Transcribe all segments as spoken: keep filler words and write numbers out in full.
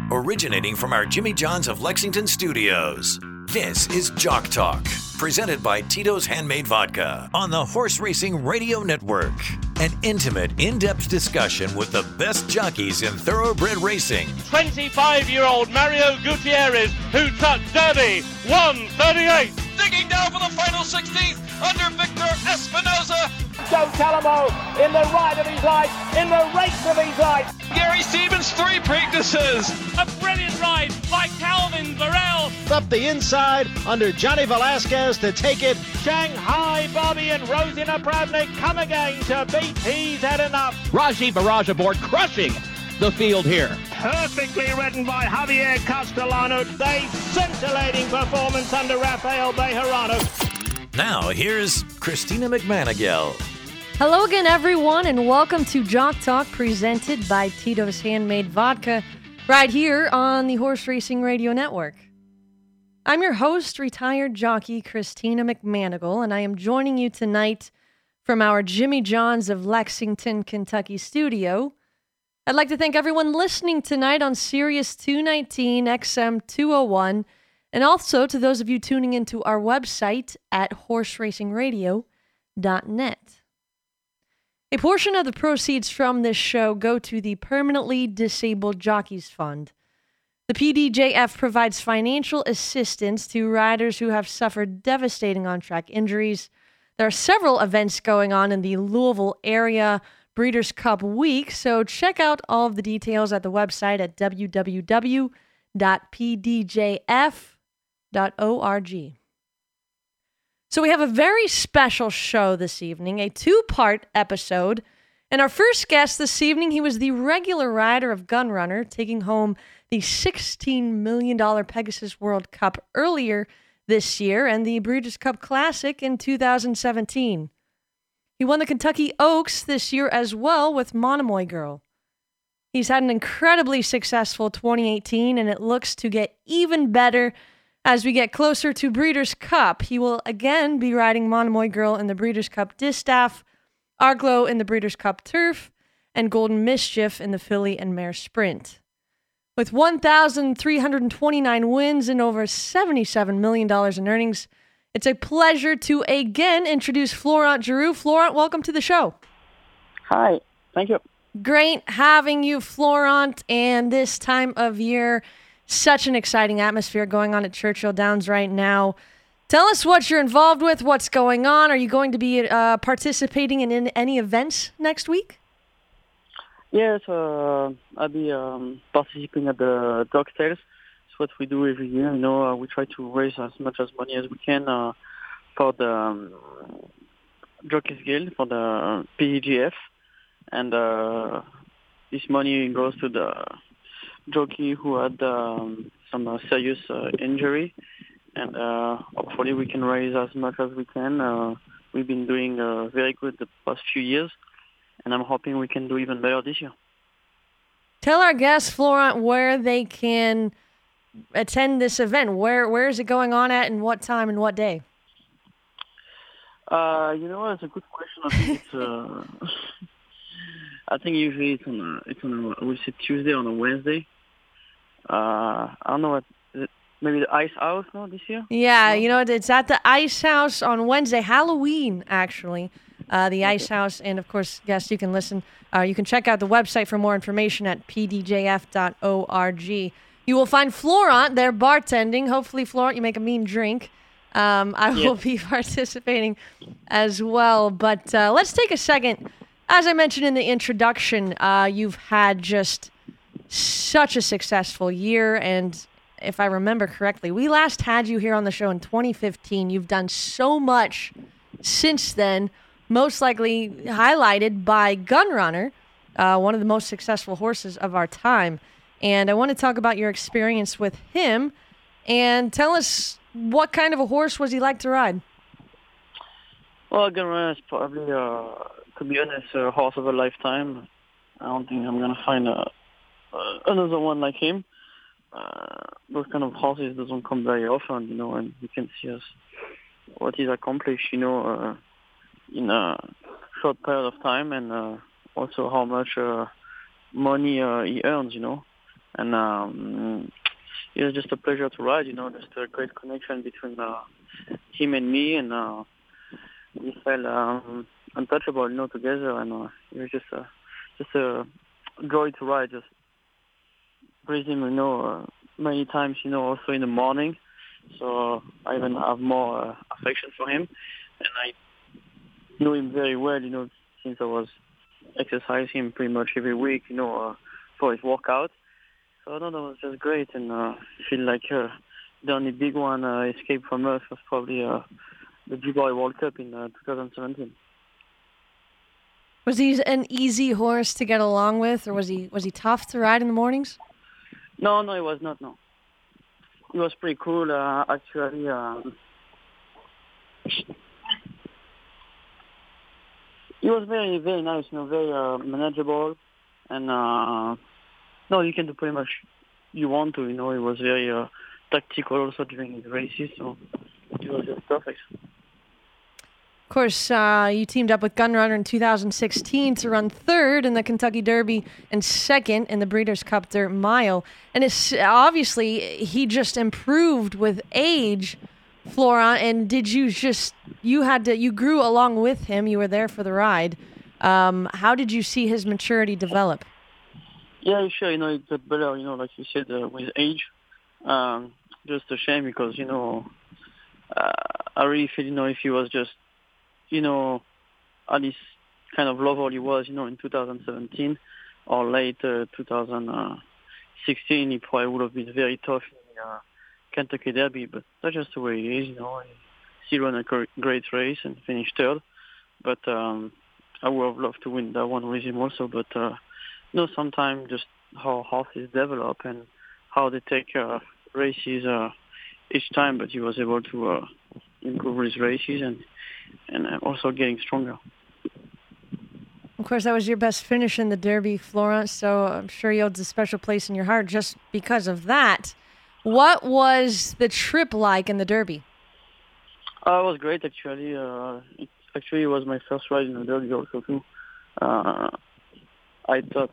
originating from our Jimmy John's of Lexington studios. This is Jock Talk, presented by Tito's Handmade Vodka on the Horse Racing Radio Network. An intimate, in-depth discussion with the best jockeys in thoroughbred racing. twenty-five-year-old Mario Gutierrez, who took Derby one thirty-eight. Digging down for the final sixteenth under Victor Espinoza. Joe Talamo in the ride of his life, in the race of his life. Gary Stevens, three Preaknesses. A brilliant ride by Calvin Varel. Up the inside under Johnny Velasquez to take it. Shanghai Bobby and Rosina Pravnik come again to beat He's Had Enough. Raji Barrage aboard, crushing the field here. Perfectly ridden by Javier Castellano. A scintillating performance under Rafael Bejarano. Now, here's Christina McManigal. Hello again, everyone, and welcome to Jock Talk, presented by Tito's Handmade Vodka, right here on the Horse Racing Radio Network. I'm your host, retired jockey Christina McManigal, and I am joining you tonight from our Jimmy John's of Lexington, Kentucky studio. I'd like to thank everyone listening tonight on Sirius two nineteen X M two oh one, and also to those of you tuning into our website at horse racing radio dot net. A portion of the proceeds from this show go to the Permanently Disabled Jockeys Fund. The P D J F provides financial assistance to riders who have suffered devastating on-track injuries. There are several events going on in the Louisville area Breeders' Cup Week, so check out all of the details at the website at w w w dot p d j f dot org. So we have a very special show this evening, a two-part episode. And our first guest this evening, he was the regular rider of Gunrunner, taking home the sixteen million dollars Pegasus World Cup earlier this year and the Breeders' Cup Classic in two thousand seventeen. He won the Kentucky Oaks this year as well with Monomoy Girl. He's had an incredibly successful twenty eighteen, and it looks to get even better as we get closer to Breeders' Cup. He will again be riding Monomoy Girl in the Breeders' Cup Distaff, Arglo in the Breeders' Cup Turf, and Golden Mischief in the Filly and Mare Sprint. With one thousand three hundred twenty-nine wins and over seventy-seven million dollars in earnings, it's a pleasure to again introduce Florent Geroux. Florent, welcome to the show. Hi, thank you. Great having you, Florent, and this time of year, such an exciting atmosphere going on at Churchill Downs right now. Tell us what you're involved with, what's going on. Are you going to be uh, participating in, in any events next week? Yes, uh, I'll be um, participating at the dog sales. It's what we do every year. You know, uh, we try to raise as much as money as we can uh, for the um, Jockeys Guild, for the P D G F, and uh, this money goes to the jockey who had um, some uh, serious uh, injury, and uh, hopefully we can raise as much as we can. Uh, we've been doing uh, very good the past few years, and I'm hoping we can do even better this year. Tell our guests, Florent, where they can attend this event. Where Where is it going on at, and what time and what day? Uh, you know, that's a good question. I think it's... Uh, I think usually it's on a, it's on a, we say Tuesday on a Wednesday. Uh, I don't know what, is it maybe the Ice House, no, this year? Yeah, no? you know, it's at the Ice House on Wednesday, Halloween, actually. Uh, the okay. Ice House, and of course, guests, you can listen. Uh, you can check out the website for more information at p d j f dot org. You will find Florent there bartending. Hopefully, Florent, you make a mean drink. Um, I will yes. be participating as well. But uh, let's take a second. As I mentioned in the introduction, uh, you've had just such a successful year, and if I remember correctly, we last had you here on the show in twenty fifteen. You've done so much since then, most likely highlighted by Gunrunner, uh, one of the most successful horses of our time. And I want to talk about your experience with him, and tell us what kind of a horse was he like to ride? Well, Gunrunner is probably, uh, to be honest, a horse of a lifetime. I don't think I'm going to find a Uh, another one like him. Uh, those kind of horses doesn't come very often, you know, and you can see us, what he's accomplished, you know, uh, in a short period of time, and uh, also how much uh, money uh, he earns, you know. and um, it was just a pleasure to ride. You know, just a great connection between uh, him and me, and uh, we felt um, untouchable, you know, together, and uh, it was just a just a joy to ride. Just praise him, you know, uh, many times, you know, also in the morning. So I even have more uh, affection for him, and I know him very well, you know, since I was exercising him pretty much every week, you know, uh, for his workout. So I don't know, it was just great, and uh, I feel like uh, the only big one uh, escape from us was probably uh, the Dubai World Cup in uh, twenty seventeen. Was he an easy horse to get along with, or was he was he tough to ride in the mornings? No, no, it was not, no. It was pretty cool, uh, actually. Um, it was very, very nice, you know, very uh, manageable. And, uh, no, you can do pretty much you want to, you know. It was very uh, tactical also during his races, so it was just perfect. Of course, uh, you teamed up with Gunrunner in two thousand sixteen to run third in the Kentucky Derby and second in the Breeders' Cup Dirt Mile. And it's obviously he just improved with age, Florent. And did you just you had to you grew along with him? You were there for the ride. Um, how did you see his maturity develop? Yeah, sure. You know, it got better. You know, like you said, uh, with age. Um, just a shame because you know, uh, I really feel you know if he was just you know, at this kind of level he was, you know, in two thousand seventeen or late uh, two thousand sixteen, he probably would have been very tough in the uh, Kentucky Derby, but that's just the way he is, you know. He still ran a great race and finished third, but um, I would have loved to win that one with him also, but, uh, you know, sometimes just how horses develop and how they take uh, races uh, each time, but he was able to uh, improve his races and and also getting stronger. Of course, that was your best finish in the Derby, Florent, so I'm sure he holds a special place in your heart just because of that. What was the trip like in the Derby? Uh, it was great, actually. Uh, it actually was my first ride in the Derby also, too. Uh, I thought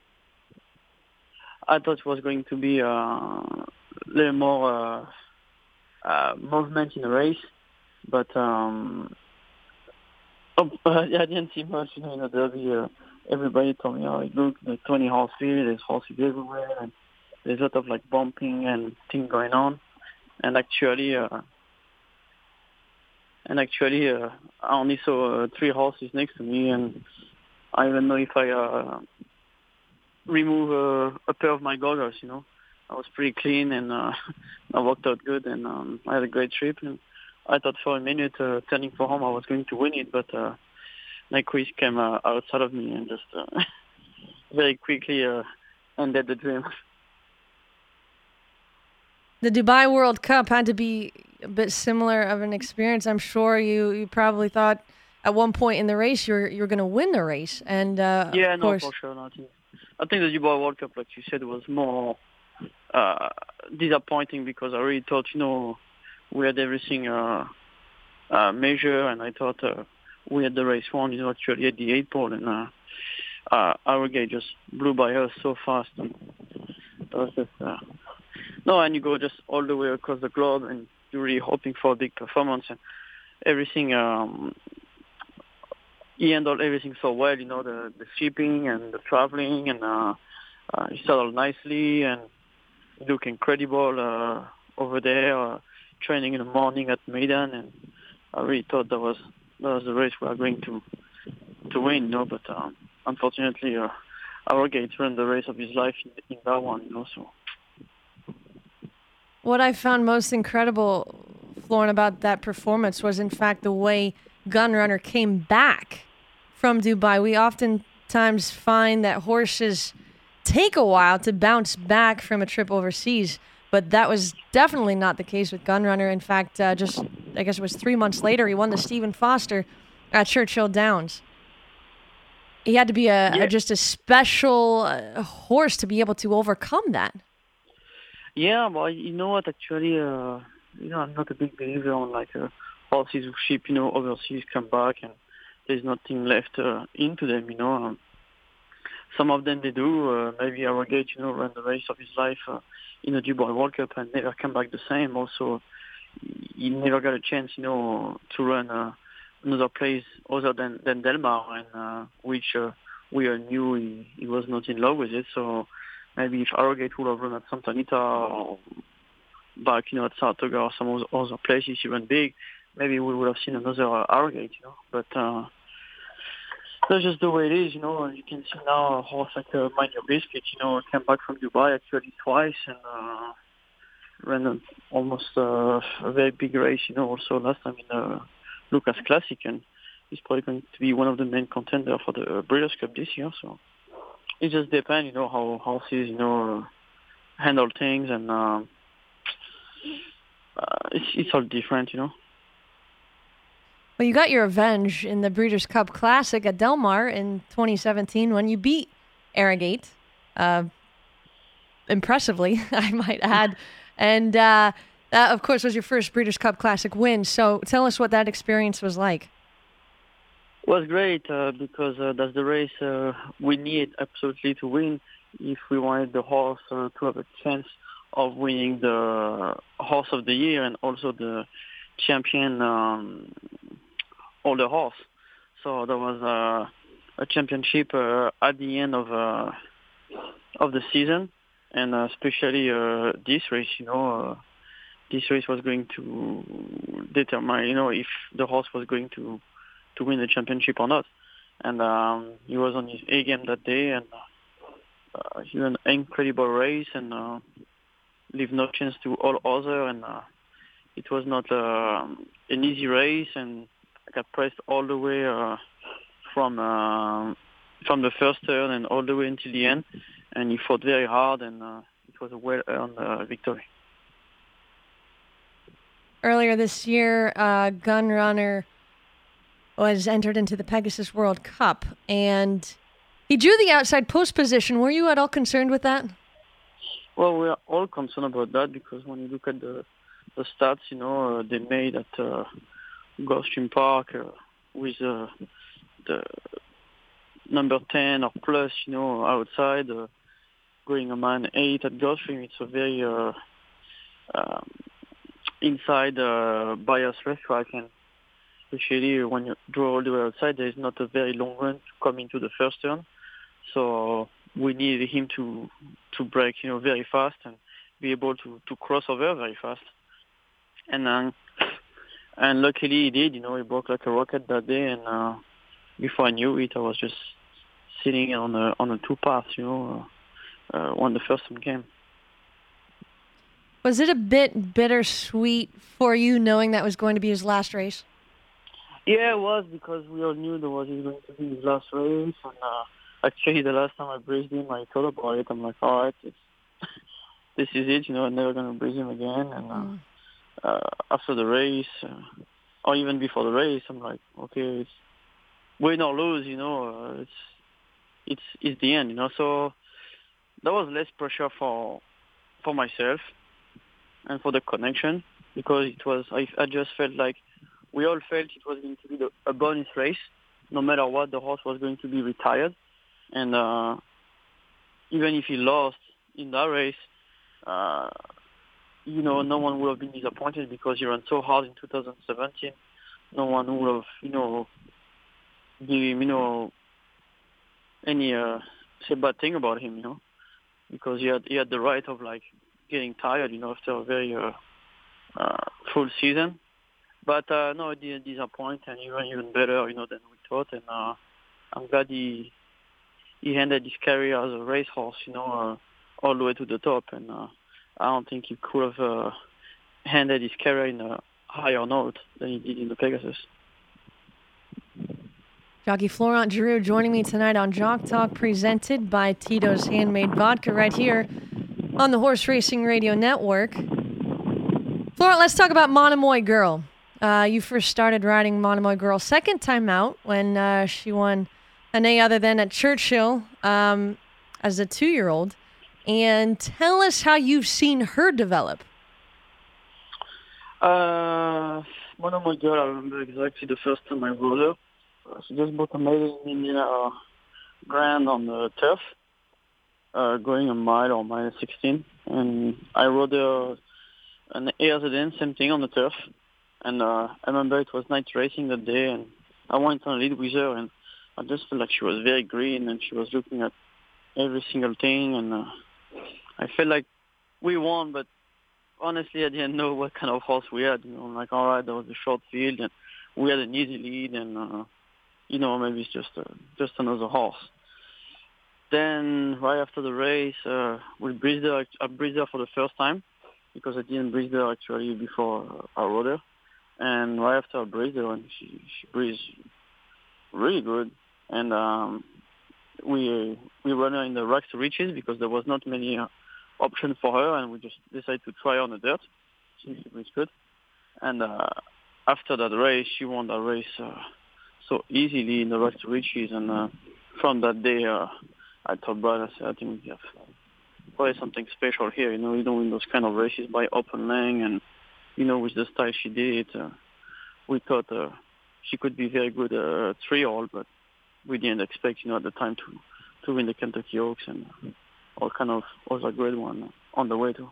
I thought it was going to be uh, a little more uh, uh, movement in the race, but um, oh, uh, yeah, I didn't see much, you know, in the Derby. Uh, everybody told me, oh, look, the twenty horse field, there's horses everywhere, and there's a lot of like bumping and things going on. And actually, uh, and actually, uh, I only saw uh, three horses next to me, and I don't know if I uh, remove uh, a pair of my goggles. You know, I was pretty clean, and uh, I worked out good, and um, I had a great trip. And I thought for a minute, uh, turning for home, I was going to win it, but uh, Nyquist came uh, outside of me and just uh, very quickly uh, ended the dream. The Dubai World Cup had to be a bit similar of an experience. I'm sure you, you probably thought at one point in the race you were you were going to win the race, and uh, yeah, of no, course, for sure. No, I think I think the Dubai World Cup, like you said, was more uh, disappointing because I really thought, you know, we had everything uh, uh, measured, and I thought uh, we had the race won. You know, actually at the eight pole, and uh, uh, our gate just blew by us so fast, and that was just. Uh, No, and you go just all the way across the globe, and you're really hoping for a big performance, and everything. Um, he handled everything so well, you know, the, the shipping and the traveling, and uh, uh, he settled nicely and looked incredible uh, over there, uh, training in the morning at Maidan, and I really thought that was that was the race we were going to to win, you know. But um, unfortunately, uh, our gate ran the race of his life in, in that one, you know. So. What I found most incredible, Florent, about that performance was, in fact, the way Gunrunner came back from Dubai. We oftentimes find that horses take a while to bounce back from a trip overseas, but that was definitely not the case with Gunrunner. In fact, uh, just, I guess it was three months later, he won the Stephen Foster at Churchill Downs. He had to be a, yeah. a just a special uh, horse to be able to overcome that. Yeah, well, you know what, actually, uh, you know, I'm not a big believer on, like, uh, horses who ship, you know, overseas, come back, and there's nothing left uh, into them, you know. Um, some of them they do. Uh, maybe Arrogate, you know, ran the race of his life uh, in the Dubai World Cup and never came back the same. Also, he never got a chance, you know, to run uh, another place other than, than Del Mar, and uh, which uh, we all knew he, he was not in love with it. So maybe if Arrogate would have run at Santa Anita or back, you know, at Saratoga or some other other places even big, maybe we would have seen another uh, Arrogate, you know. But uh, that's just the way it is, you know. You can see now a horse like uh, Mind Your Biscuit, you know, came back from Dubai actually twice and uh, ran a, almost uh, a very big race, you know, also last time in the Lucas Classic, and he's probably going to be one of the main contenders for the Breeders' Cup this year. So it just depends, you know, how horses, you know, handle things, and uh, uh, it's, it's all different, you know. Well, you got your revenge in the Breeders' Cup Classic at Del Mar in twenty seventeen when you beat Arrogate, uh, impressively, I might add. And uh, that, of course, was your first Breeders' Cup Classic win. So tell us what that experience was like. It was great uh, because uh, that's the race uh, we need absolutely to win if we wanted the horse uh, to have a chance of winning the Horse of the Year and also the champion um, older horse. So there was uh, a championship uh, at the end of uh, of the season, and uh, especially uh, this race, you know, uh, this race was going to determine, you know, if the horse was going to to win the championship or not. And um, he was on his A game that day, and uh, he had an incredible race and uh, leave no chance to all other. And uh, it was not uh, an easy race, and I got pressed all the way uh, from uh, from the first turn and all the way until the end. And he fought very hard, and uh, it was a well-earned uh, victory. Earlier this year, uh, Gunrunner was entered into the Pegasus World Cup, and he drew the outside post position. Were you at all concerned with that? Well, we are all concerned about that because when you look at the the stats, you know, uh, they made at uh, Gulfstream Park uh, with uh, the number ten or plus, you know, outside, uh, going a man eight at Gulfstream. It's a very uh, um, inside uh, bias racetrack, and especially when you draw all the way outside, there is not a very long run to come into the first turn. So we needed him to to break, you know, very fast and be able to, to cross over very fast. And um, and luckily he did, you know, he broke like a rocket that day. And uh, before I knew it, I was just sitting on a on a two path, you know, uh, uh, when the first one came. Was it a bit bittersweet for you knowing that was going to be his last race? Yeah, it was, because we all knew that was going to be his last race. And uh, actually, the last time I breezed him, I thought about it. I'm like, all right, it's, this is it. You know, I'm never going to breeze him again. And uh, mm. uh, after the race, uh, or even before the race, I'm like, okay, it's win or lose. You know, uh, it's it's it's the end. You know, so that was less pressure for for myself and for the connection, because it was I, I just felt like we all felt it was going to be the, a bonus race. No matter what, the horse was going to be retired. And uh, even if he lost in that race, uh, you know, no one would have been disappointed because he ran so hard in two thousand seventeen. No one would have, you know, give him, you know, any uh, say bad thing about him, you know, because he had he had the right of like getting tired, you know, after a very uh, uh, full season. But uh, no, it didn't disappoint, and he ran even better, you know, than we thought. And uh, I'm glad he he ended his career as a racehorse, you know, uh, all the way to the top. And uh, I don't think he could have uh, ended his career in a higher note than he did in the Pegasus. Jockey Florent Geroux joining me tonight on Jock Talk, presented by Tito's Handmade Vodka, right here on the Horse Racing Radio Network. Florent, let's talk about Monomoy Girl. Uh, you first started riding Monomoy Girl second time out when uh, she won an A other than at Churchill um, as a two-year-old. And tell us how you've seen her develop. Uh, Monomoy Girl, I remember exactly the first time I rode her. She just bought a maiden in Indiana uh, ground on the turf, uh, going a mile or mile sixteen. And I rode uh, an years then, same thing on the turf. And uh, I remember it was night racing that day, and I went on a lead with her, and I just felt like she was very green, and she was looking at every single thing, and uh, I felt like we won, but honestly, I didn't know what kind of horse we had. You know, I'm like, all right, there was a short field, and we had an easy lead, and uh, you know, maybe it's just uh, just another horse. Then right after the race, uh, we breathed her. I breathed her for the first time because I didn't breathe her actually before I rode her. And right after I breathed her, and she she breathed really good. And um, we we ran her in the Rags to Riches because there was not many uh, options for her, and we just decided to try her on the dirt. She breathed good. And uh, after that race, she won that race uh, so easily in the Rags to Riches. And uh, from that day, uh, I told Brad, I said, I think we have probably something special here. You know, you don't win those kind of races by open lane, and you know, with the style she did, uh, we thought uh, she could be very good uh, three-year-old, but we didn't expect, you know, at the time to, to win the Kentucky Oaks and all kind of other great one on the way too.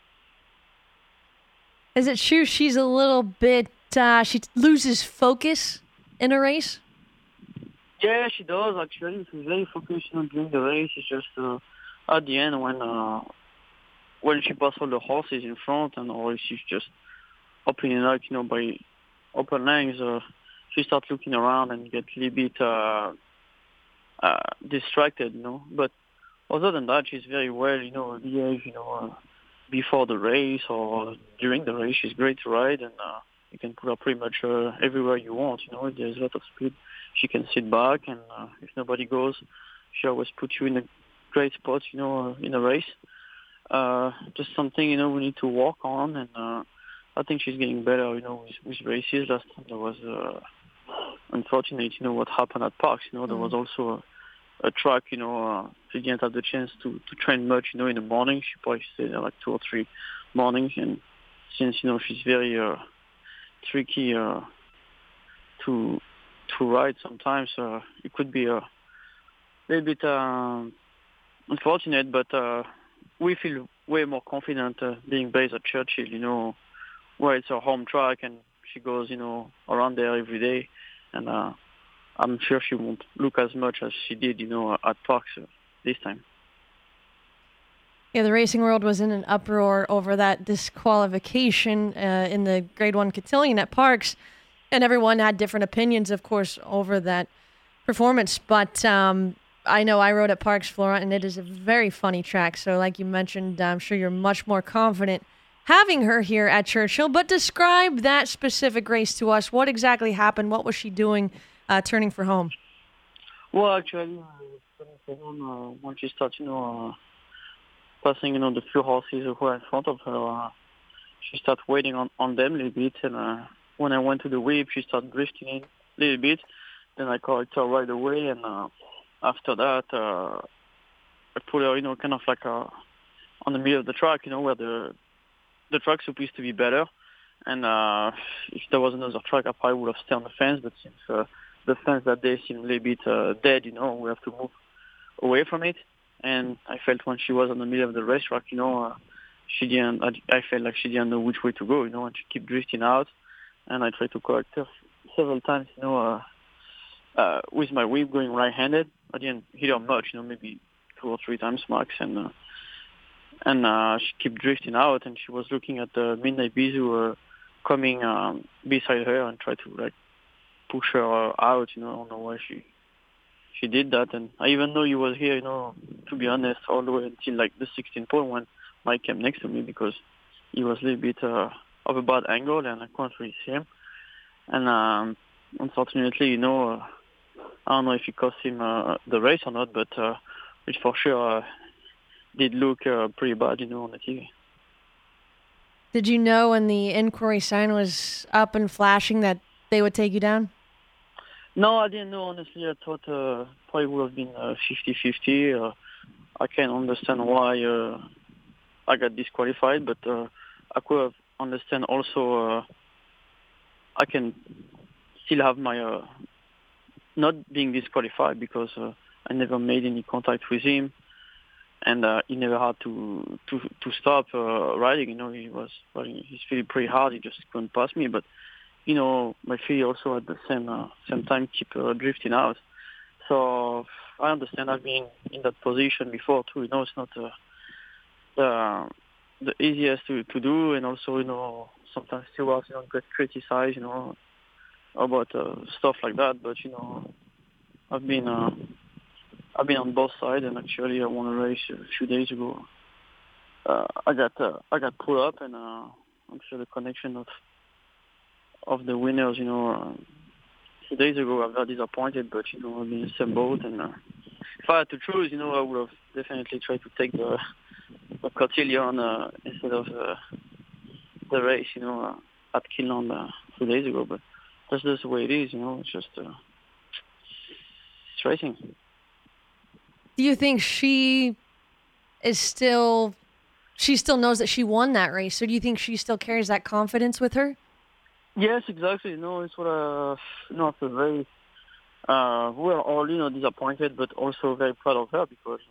Is it true she's a little bit, uh, she loses focus in a race? Yeah, she does, actually. She's very focused on during the race. It's just uh, at the end when uh, when she passes all the horses in front, and or she's just opening up, you know, by open lanes, uh, she starts looking around and get a little bit uh, uh, distracted, you know. But other than that, she's very well, you know, behaved, you know, uh, before the race or during the race. She's great to ride, and uh, you can put her pretty much uh, everywhere you want, you know. If there's a lot of speed, she can sit back, and uh, if nobody goes, she always puts you in a great spot, you know, uh, in a race. Uh, just something, you know, we need to work on, and uh, I think she's getting better, you know, with, with races. Last time there was uh, unfortunate, you know, what happened at Parks. You know, there was also a, a track, you know, uh, she didn't have the chance to, to train much, you know, in the morning. She probably stayed there like two or three mornings, and since, you know, she's very uh, tricky uh, to to ride sometimes, uh, it could be a little bit uh, unfortunate, but uh, we feel way more confident uh, being based at Churchill, you know, where it's her home track, and she goes, you know, around there every day. And uh, I'm sure she won't look as much as she did, you know, at Parks uh, this time. Yeah, the racing world was in an uproar over that disqualification uh, in the Grade One Cotillion at Parks, and everyone had different opinions, of course, over that performance. But um, I know I rode at Parks, Flora, and it is a very funny track. So like you mentioned, I'm sure you're much more confident having her here at Churchill. But describe that specific race to us. What exactly happened? What was she doing uh, turning for home? Well, actually, uh, turning for home, uh, when she started, you know, uh, passing, you know, the few horses who were in front of her, uh, she started waiting on, on them a little bit. And uh, when I went to the whip, she started drifting in a little bit. Then I corrected her right away, and uh, after that, uh, I put her, you know, kind of like uh, on the middle of the track, you know, where the the track's supposed to be better. And uh, if there was another track, I probably would have stayed on the fence. But since uh, the fence that day seemed a little bit uh, dead, you know, we have to move away from it. And I felt when she was on the middle of the racetrack, you know, uh, she didn't. I, I felt like she didn't know which way to go, you know, and she kept drifting out. And I tried to correct her several times, you know, uh, uh, with my whip going right-handed. I didn't hit her much, you know, maybe two or three times max, and uh, and uh, she kept drifting out, and she was looking at the Midnight Bisou uh, coming um, beside her and tried to like push her uh, out, you know. I don't know why she she did that, and I even know he was here, you know, to be honest, all the way until like the sixteenth point when Mike came next to me, because he was a little bit uh, of a bad angle and I couldn't really see him. And um, unfortunately, you know, uh, I don't know if it cost him uh, the race or not, but uh, it for sure uh, did look uh, pretty bad, you know, on the T V. Did you know when the inquiry sign was up and flashing that they would take you down? No, I didn't know, honestly. I thought uh, probably would have been uh, fifty-fifty. Uh, I can't understand why uh, I got disqualified, but uh, I could have understand also uh, I can still have my uh, not being disqualified, because uh, I never made any contact with him, and uh, he never had to to to stop uh, riding. You know, he was riding his feet pretty hard. He just couldn't pass me, but you know, my feet also at the same uh, same time keep uh, drifting out. So I understand. I've been in that position before too. You know, it's not uh, the the easiest to, to do, and also you know sometimes stewards you know get criticized you know about uh, stuff like that. But you know, I've been uh, I've been on both sides, and actually I won a race a few days ago. Uh, I got uh, I got pulled up, and uh, I'm sure the connection of of the winners, you know, uh, two days ago I got disappointed, but you know I've been in the same boat, and uh, if I had to choose, you know, I would have definitely tried to take the the Cotillon uh, instead of uh, the race, you know, uh, at Kinland uh, two days ago. But that's just the way it is, you know. It's just uh, it's racing. Do you think she is still, she still knows that she won that race? Or do you think she still carries that confidence with her? Yes, exactly. You know, it's what uh, you know, after very, uh, we were all, you know, disappointed, but also very proud of her because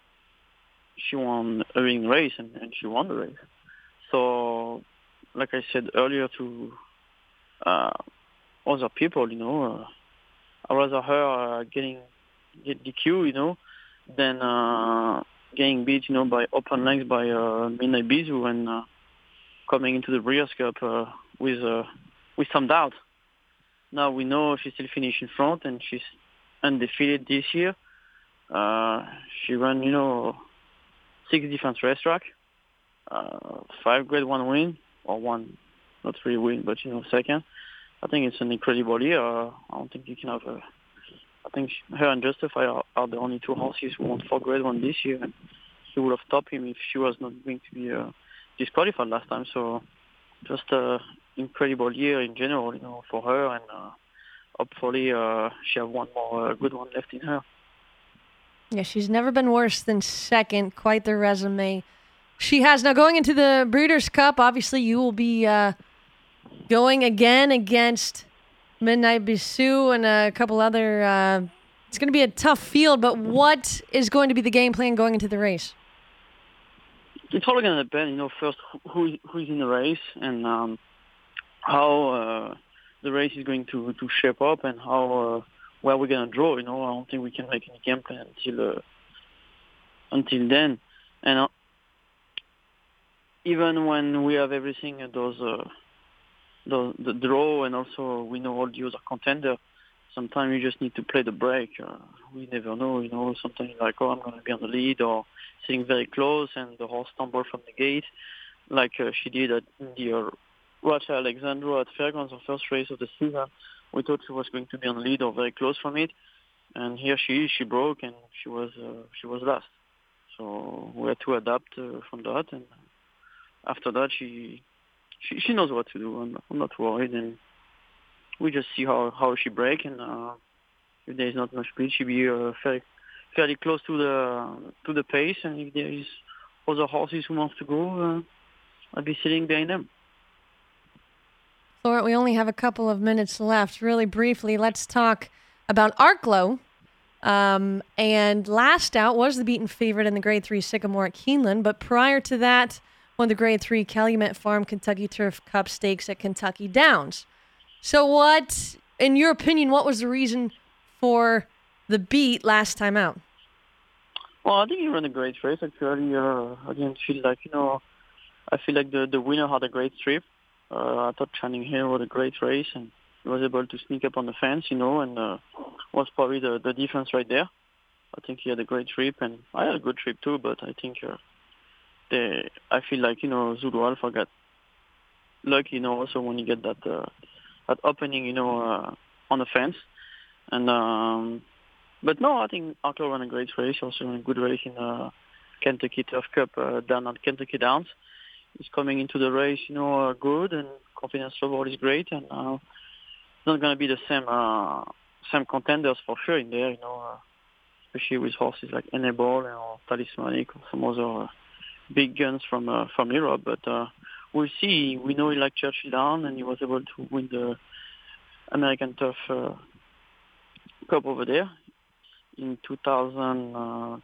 she won a winning race and, and she won the race. So, like I said earlier to uh, other people, you know, uh, I'd rather her uh, getting get D Q, you know, than uh, getting beat, you know, by open legs by uh, Midnight Bisou and uh, coming into the Breeders' Cup uh, with uh, with some doubt. Now we know she still finished in front and she's undefeated this year. Uh, she ran, you know, six different racetrack, uh, five grade one win, or one, not really win, but, you know, second. I think it's an incredible year. Uh, I don't think you can have a, I think her and Justify are, are the only two horses who won four grade one this year, and she would have stopped him if she was not going to be uh, disqualified last time. So just an incredible year in general, you know, for her, and uh, hopefully uh, she have one more uh, good one left in her. Yeah, she's never been worse than second. Quite the resume she has. Now, going into the Breeders' Cup, obviously you will be uh, going again against Midnight Bisou and a couple other... Uh, it's going to be a tough field, but what is going to be the game plan going into the race? It's all going to depend, you know, first who who's in the race and um, how uh, the race is going to, to shape up and how... Uh, where we're going to draw, you know. I don't think we can make any game plan until uh, until then. And uh, even when we have everything, uh, those, uh, those, the draw, and also we know all the other contenders, sometimes you just need to play the break. Uh, we never know, you know. Sometimes you're like, oh, I'm going to be on the lead, or sitting very close, and the horse stumbled from the gate, like uh, she did at the uh, Rocha Alexandra at Fairgrounds, the first race of the season. We thought she was going to be on the lead or very close from it, and here she is. She broke, and she was uh, she was last. So we had to adapt uh, from that, and after that, she she she knows what to do. I'm, I'm not worried, and we just see how, how she break, and uh, if there is not much speed, she'll be uh, fairly fairly close to the to the pace, and if there is other horses who wants to go, uh, I'll be sitting behind them. Florent, we only have a couple of minutes left. Really briefly, let's talk about Arklow. Um, and last out was the beaten favorite in the Grade three Sycamore at Keeneland, but prior to that, won the Grade three Calumet Farm Kentucky Turf Cup Stakes at Kentucky Downs. So what, in your opinion, what was the reason for the beat last time out? Well, I think he ran a great race, actually. Uh, I didn't feel like, you know, I feel like the, the winner had a great trip. Uh, I thought Channing Hill had a great race, and he was able to sneak up on the fence, you know, and uh, was probably the, the difference right there. I think he had a great trip, and I had a good trip too, but I think uh, they, I feel like, you know, Zulu Alpha got lucky, you know, also when you get that uh, that opening, you know, uh, on the fence. And um, But no, I think Arklow ran a great race, also ran a good race in uh, Kentucky Turf Cup uh, down at Kentucky Downs. He's coming into the race, you know, uh, good, and confidence level is great, and uh, it's not going to be the same uh, same contenders for sure in there, you know, uh, especially with horses like Enable or Talismanic or some other uh, big guns from uh, from Europe. But uh, we'll see. We know he liked Churchill Down, and he was able to win the American Turf uh, Cup over there. in two thousand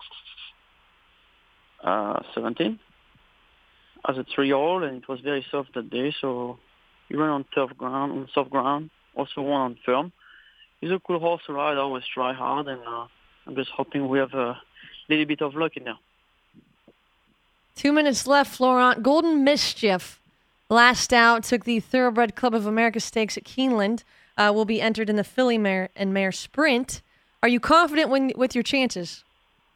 seventeen as a three-year-old, and it was very soft that day. So he ran on tough ground, on soft ground, also won on firm. He's a cool horse to ride. I always try hard, and uh, I'm just hoping we have a little bit of luck in there. Two minutes left, Florent. Golden Mischief, last out, took the Thoroughbred Club of America Stakes at Keeneland. Uh, will be entered in the Filly Mare and Mare Sprint. Are you confident when, with your chances?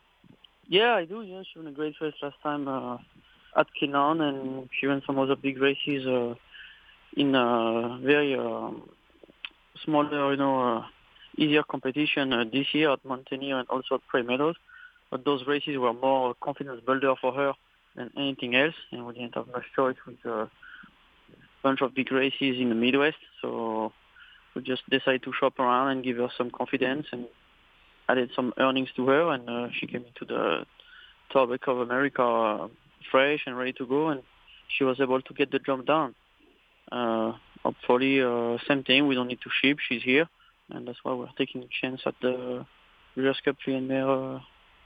Yeah, I do. Yeah, she won a great race last time uh, at Keeneland, and she ran some other big races uh, in a very uh, smaller, you know, uh, easier competition uh, this year at Mountaineer and also at Prairie Meadows. But those races were more confidence builder for her than anything else, and we didn't have much choice with a bunch of big races in the Midwest. So we just decided to shop around and give her some confidence and added some earnings to her, and uh, she came into the Thoroughbred Cup of America uh, fresh and ready to go, and she was able to get the job done. Uh, hopefully, uh, same thing. We don't need to ship. She's here, and that's why we're taking a chance at the Breeders' Cup Filly and Mare uh,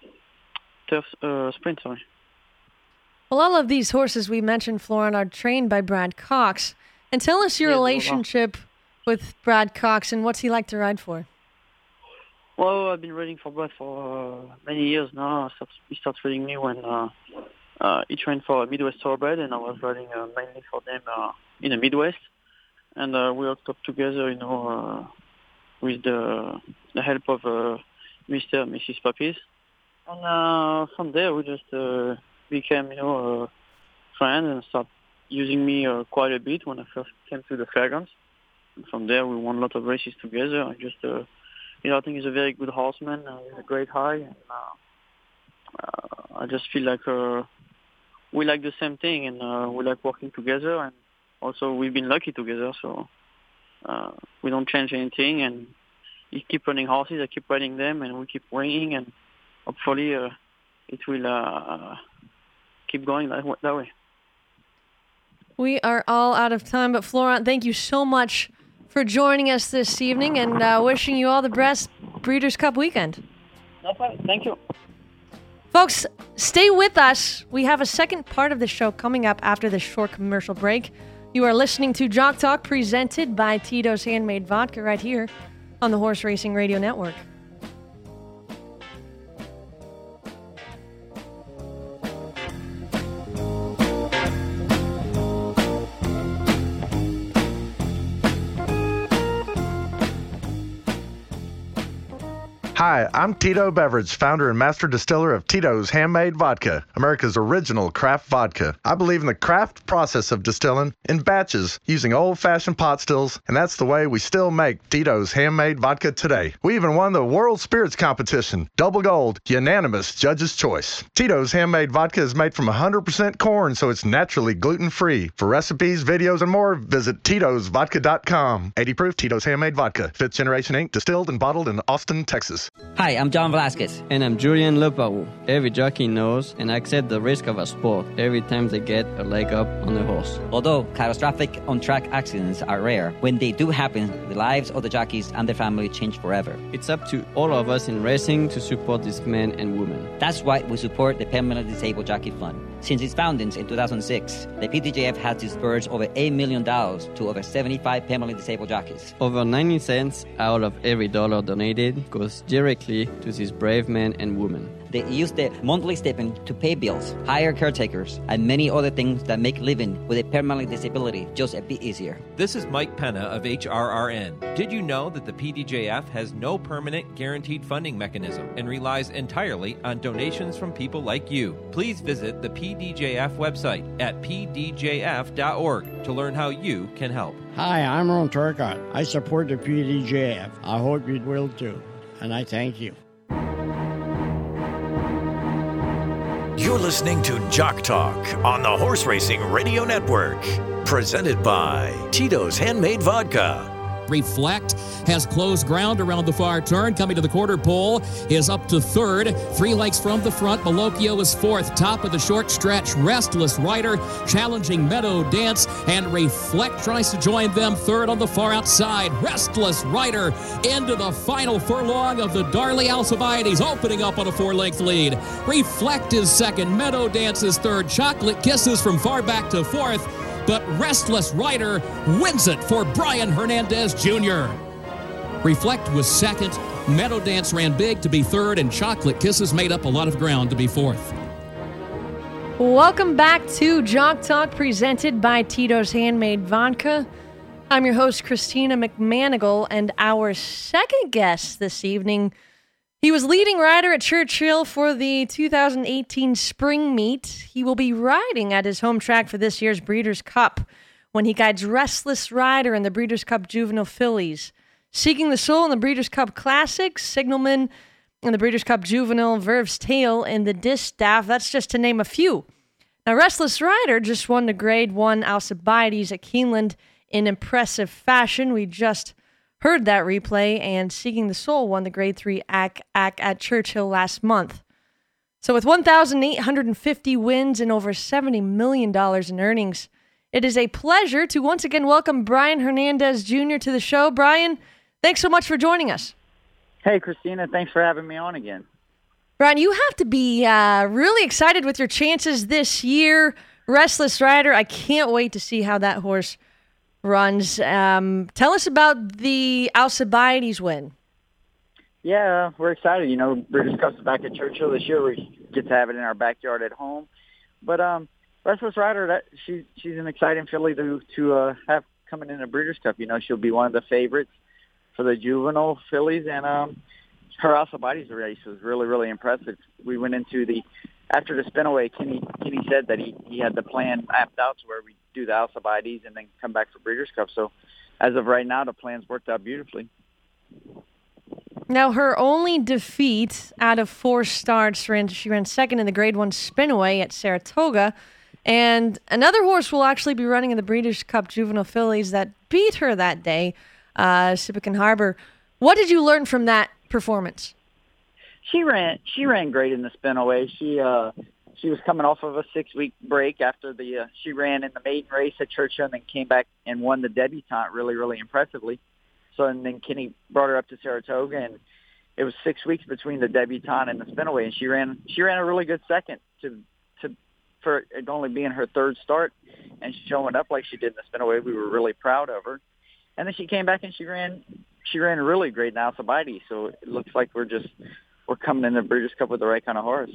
Turf uh, Sprint. Sorry. Well, all of these horses we mentioned, Florent, are trained by Brad Cox. And tell us your yeah, relationship with Brad Cox and what's he like to ride for? Well, I've been riding for Brad for uh, many years now. He started riding me when uh, uh, he trained for Midwest Thoroughbred, and I was riding uh, mainly for them uh, in the Midwest. And uh, we worked up together, you know, uh, with the the help of uh, Mister and Missus Puppies. And uh, from there, we just uh, became, you know, uh, friends and started using me uh, quite a bit when I first came to the Fairgrounds. And from there, we won a lot of races together. I just, uh, you know, I think he's a very good horseman uh, with a great eye. And uh, uh, I just feel like uh, we like the same thing, and uh, we like working together. And also, we've been lucky together, so uh, we don't change anything. And he keep running horses, I keep riding them, and we keep winning. And hopefully, uh, it will uh, keep going that, that way. We are all out of time, but Florent, thank you so much for joining us this evening, and uh, wishing you all the best Breeders' Cup weekend. No problem. Thank you. Folks, stay with us. We have a second part of the show coming up after this short commercial break. You are listening to Jock Talk, presented by Tito's Handmade Vodka, right here on the Horse Racing Radio Network. Hi, I'm Tito Beverage, founder and master distiller of Tito's Handmade Vodka, America's original craft vodka. I believe in the craft process of distilling in batches using old-fashioned pot stills, and that's the way we still make Tito's Handmade Vodka today. We even won the World Spirits Competition, double gold, unanimous judge's choice. Tito's Handmade Vodka is made from one hundred percent corn, so it's naturally gluten-free. For recipes, videos, and more, visit Titos Vodka dot com. eighty proof Tito's Handmade Vodka, fifth Generation Incorporated, distilled and bottled in Austin, Texas. Hi, I'm John Velasquez. And I'm Julian Lepau. Every jockey knows and accepts the risk of a sport every time they get a leg up on the horse. Although catastrophic on-track accidents are rare, when they do happen, the lives of the jockeys and their family change forever. It's up to all of us in racing to support these men and women. That's why we support the Permanently Disabled Jockey Fund. Since its founding in two thousand six, the P D J F has disbursed over eight million dollars to over seventy-five permanently disabled jockeys. Over ninety cents out of every dollar donated goes directly to these brave men and women. They use their monthly stipend to pay bills, hire caretakers, and many other things that make living with a permanent disability just a bit easier. This is Mike Penna of H R R N. Did you know that the P D J F has no permanent guaranteed funding mechanism and relies entirely on donations from people like you? Please visit the P D J F website at p d j f dot org to learn how you can help. Hi, I'm Ron Turcott. I support the P D J F. I hope you will too, and I thank you. You're listening to Jock Talk on the Horse Racing Radio Network, presented by Tito's Handmade Vodka. Reflect has closed ground around the far turn. Coming to the quarter pole is up to third. Three lengths from the front. Malocchio is fourth. Top of the short stretch. Restless Rider challenging Meadow Dance. And Reflect tries to join them third on the far outside. Restless Rider into the final furlong of the Darley Alcibiades, opening up on a four-length lead. Reflect is second. Meadow Dance is third. Chocolate Kisses from far back to fourth. But Restless Rider wins it for Brian Hernandez Junior Reflect was second. Meadow Dance ran big to be third, and Chocolate Kisses made up a lot of ground to be fourth. Welcome back to Jock Talk, presented by Tito's Handmade Vodka. I'm your host, Christina McManigal, and our second guest this evening, he was leading rider at Churchill for the two thousand eighteen spring meet. He will be riding at his home track for this year's Breeders' Cup when he guides Restless Rider in the Breeders' Cup Juvenile Fillies. Seeking the Soul in the Breeders' Cup Classic, Signalman in the Breeders' Cup Juvenile, Verve's Tale in the Distaff. That's just to name a few. Now, Restless Rider just won the Grade one Alcibiades at Keeneland in impressive fashion. We just heard that replay, and Seeking the Soul won the Grade three A C A C at Churchill last month. So with one thousand eight hundred fifty wins and over seventy million dollars in earnings, it is a pleasure to once again welcome Brian Hernandez Junior to the show. Brian, thanks so much for joining us. Hey, Christina, thanks for having me on again. Brian, you have to be uh, really excited with your chances this year. Restless Rider, I can't wait to see how that horse runs. Um, tell us about the Alcibiades win. Yeah, we're excited. You know, Breeders' Cup's back at Churchill this year. We get to have it in our backyard at home. But um, Restless Rider, that she, she's an exciting filly to to uh, have coming in the Breeders' Cup. You know, she'll be one of the favorites for the juvenile fillies, and um, her Alcibiades race was really, really impressive. We went into the after the spin-away, Kenny, Kenny said that he, he had the plan mapped out to where we do the Alcibiades and then come back for Breeders' Cup. So as of right now, the plan's worked out beautifully. Now, her only defeat out of four starts, ran, she ran second in the Grade one Spin-Away at Saratoga. And another horse will actually be running in the Breeders' Cup Juvenile Fillies that beat her that day, uh, Sipican Harbor. What did you learn from that performance? She ran. She ran great in the Spin-Away. She uh, she was coming off of a six-week break after the. Uh, she ran in the maiden race at Churchill and then came back and won the debutante really, really impressively. So and then Kenny brought her up to Saratoga, and it was six weeks between the debutante and the Spin-Away, and she ran. She ran a really good second to to for it only being her third start, and showing up like she did in the Spin-Away. We were really proud of her. And then she came back and she ran. She ran really great in Alcibiades. So it looks like we're just. We're coming in the Breeders' Cup with the right kind of horse.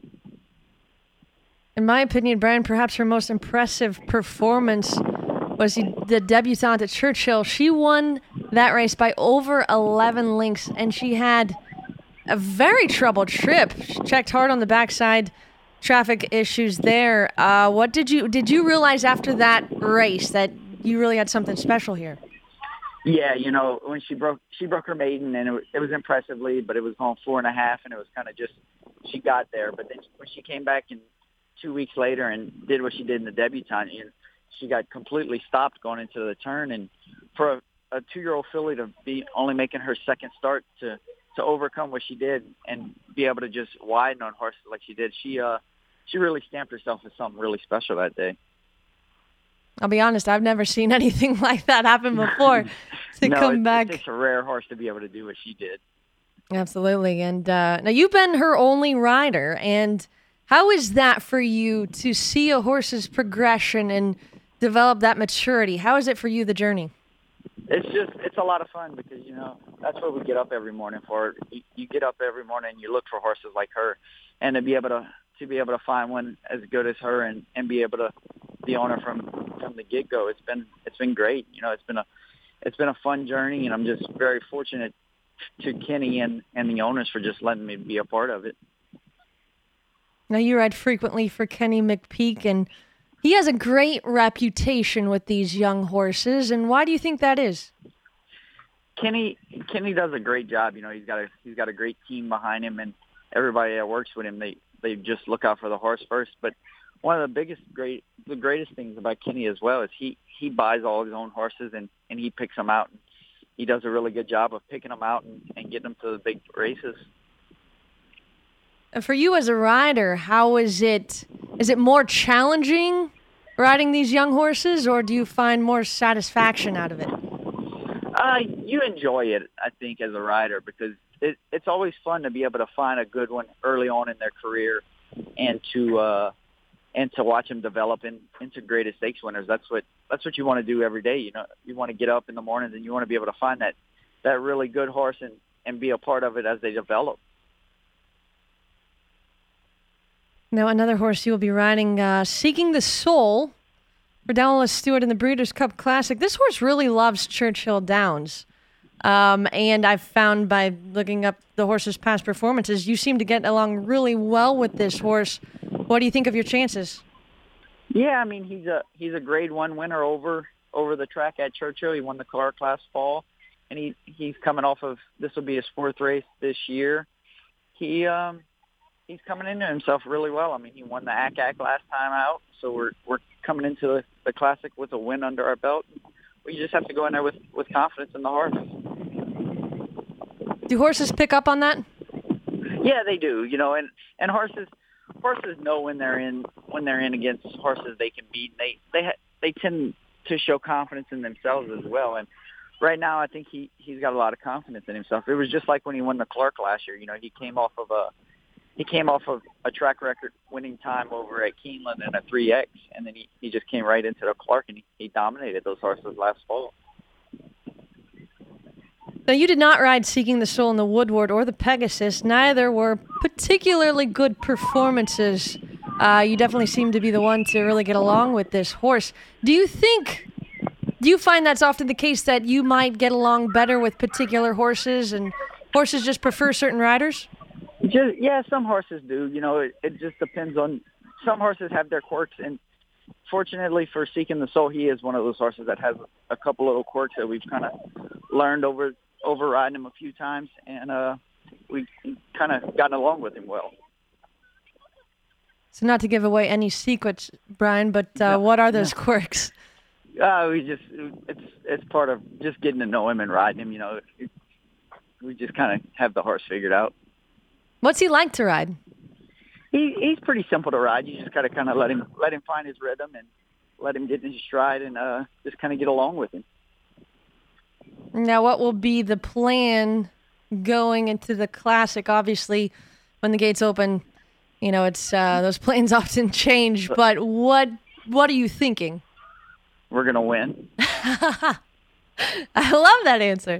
In my opinion, Brian, perhaps her most impressive performance was the, the debutante at Churchill. She won that race by over eleven lengths, and she had a very troubled trip. She checked hard on the backside, traffic issues there. Uh, what did you did you realize after that race that you really had something special here? Yeah, you know, when she broke she broke her maiden, and it was, it was impressively, but it was going four and a half, and it was kind of just she got there. But then when she came back in two weeks later and did what she did in the debutante, and she got completely stopped going into the turn. And for a, a two-year-old filly to be only making her second start to to overcome what she did and be able to just widen on horses like she did, she uh she really stamped herself as something really special that day. I'll be honest, I've never seen anything like that happen before. To no, come it, back. It takes a rare horse to be able to do what she did. Absolutely. And uh, now you've been her only rider. And how is that for you to see a horse's progression and develop that maturity? How is it for you, the journey? It's just, it's a lot of fun because, you know, that's what we get up every morning for. You, you get up every morning and you look for horses like her. And to be able to, to be able to find one as good as her and, and be able to be on her from, from the get-go, it's been, it's been great. You know, it's been a, it's been a fun journey, and I'm just very fortunate to Kenny and, and the owners for just letting me be a part of it. Now, you ride frequently for Kenny McPeek, and he has a great reputation with these young horses. And why do you think that is? Kenny Kenny does a great job. You know, he's got a he's got a great team behind him, and everybody that works with him, they they just look out for the horse first. But one of the biggest great the greatest things about Kenny as well is he he buys all his own horses and and he picks them out. he does a really good job of picking them out and, and getting them to the big races. For you as a rider, how is it? Is it more challenging riding these young horses, or do you find more satisfaction out of it? Uh, you enjoy it, I think, as a rider, because it, it's always fun to be able to find a good one early on in their career, and to uh, and to watch them develop in, into greatest stakes winners. That's what that's what you want to do every day. You know, you want to get up in the mornings and you want to be able to find that that really good horse and, and be a part of it as they develop. Now, another horse you will be riding, uh, Seeking the Soul, for Dallas Stewart in the Breeders' Cup Classic. This horse really loves Churchill Downs. Um, and I've found by looking up the horse's past performances, you seem to get along really well with this horse. What do you think of your chances? Yeah, I mean, he's a he's a grade one winner over over the track at Churchill. He won the car class fall, and he, he's coming off of, this will be his fourth race this year. He um he's coming into himself really well. I mean, he won the A C A C last time out, so we're we're coming into the, the Classic with a win under our belt. We just have to go in there with, with confidence in the horse. Do horses pick up on that? Yeah, they do. You know, and, and horses horses know when they're in when they're in against horses they can beat. And they they ha- they tend to show confidence in themselves as well. And right now, I think he he's got a lot of confidence in himself. It was just like when he won the Clark last year. You know, he came off of a He came off of a track record winning time over at Keeneland in a three X, and then he, he just came right into the Clark, and he, he dominated those horses last fall. Now, you did not ride Seeking the Soul in the Woodward or the Pegasus. Neither were particularly good performances. Uh, you definitely seem to be the one to really get along with this horse. Do you think, do you find that's often the case, that you might get along better with particular horses and horses just prefer certain riders? Just, yeah, some horses do. You know, it, it just depends on. Some horses have their quirks, and fortunately for Seeking the Soul, he is one of those horses that has a couple little quirks that we've kind of learned over over riding him a few times, and uh, we've kind of gotten along with him well. So, not to give away any secrets, Brian, but uh, no, what are those no. quirks? Uh, we just it's it's part of just getting to know him and riding him. You know, it, we just kind of have the horse figured out. What's he like to ride? He he's pretty simple to ride. You just got to kind of let him let him find his rhythm and let him get in his stride and uh, just kind of get along with him. Now, what will be the plan going into the Classic? Obviously, when the gates open, you know it's uh, those plans often change. But what what are you thinking? We're gonna win. I love that answer.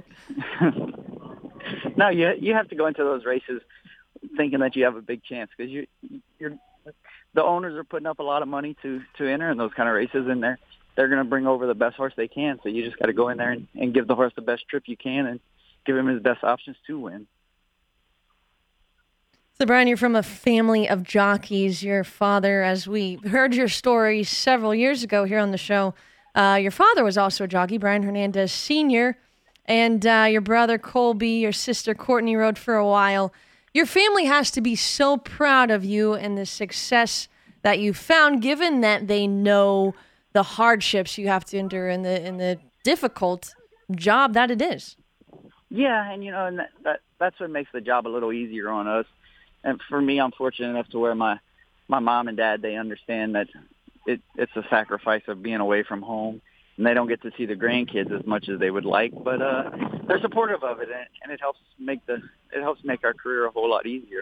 No, you you have to go into those races thinking that you have a big chance, because you you're the owners are putting up a lot of money to to enter in those kind of races, and they're they're going to bring over the best horse they can. So you just got to go in there and, and give the horse the best trip you can and give him his best options to win. So, Brian, you're from a family of jockeys. Your father, as we heard your story several years ago here on the show, uh, your father was also a jockey, Brian Hernandez Senior, and uh, your brother Colby, your sister Courtney rode for a while. Your family has to be so proud of you and the success that you found, given that they know the hardships you have to endure and the and the difficult job that it is. Yeah, and you know, and that, that that's what makes the job a little easier on us. And for me, I'm fortunate enough to where my my mom and dad, they understand that it it's a sacrifice of being away from home, and they don't get to see the grandkids as much as they would like, but uh, they're supportive of it, and, and it helps make the it helps make our career a whole lot easier.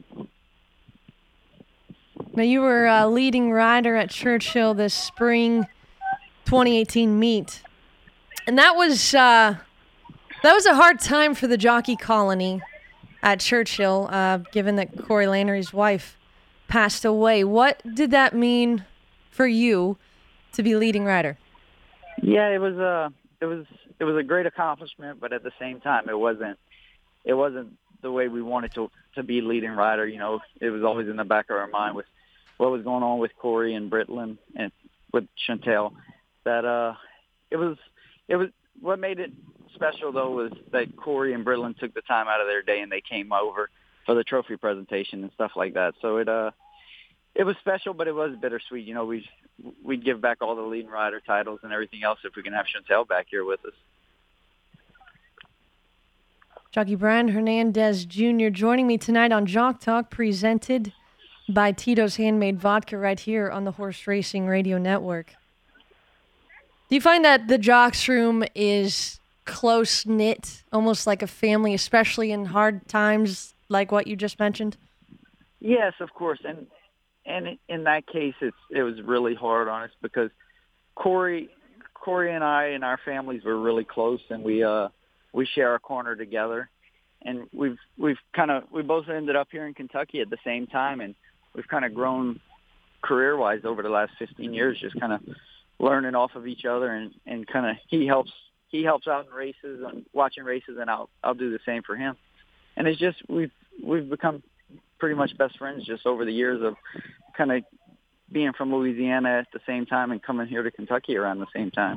Now, you were a leading rider at Churchill this spring twenty eighteen meet, and that was uh, that was a hard time for the jockey colony at Churchill, uh, given that Corey Lannery's wife passed away. What did that mean for you to be leading rider? Yeah, it was a it was it was a great accomplishment, but at the same time, it wasn't it wasn't the way we wanted to to be leading rider. You know, it was always in the back of our mind with what was going on with Corey and Britland and with Chantel. That uh, it was it was what made it special though was that Corey and Britland took the time out of their day and they came over for the trophy presentation and stuff like that. So it uh it was special, but it was bittersweet. You know, we we'd give back all the leading rider titles and everything else if we can have Chantel back here with us. Jockey Brian Hernandez Junior joining me tonight on Jock Talk, presented by Tito's Handmade Vodka right here on the Horse Racing Radio Network. Do you find that the Jocks Room is close-knit, almost like a family, especially in hard times like what you just mentioned? Yes, of course. And and in that case, it's it was really hard on us because Corey, Corey and I and our families were really close, and we uh we share a corner together. And we've we've kind of we both ended up here in Kentucky at the same time, and we've kind of grown career-wise over the last fifteen years, just kind of learning off of each other, and, and kind of he helps he helps out in races and watching races, and I'll I'll do the same for him. And it's just we've we've become pretty much best friends just over the years of kind of being from Louisiana at the same time and coming here to Kentucky around the same time.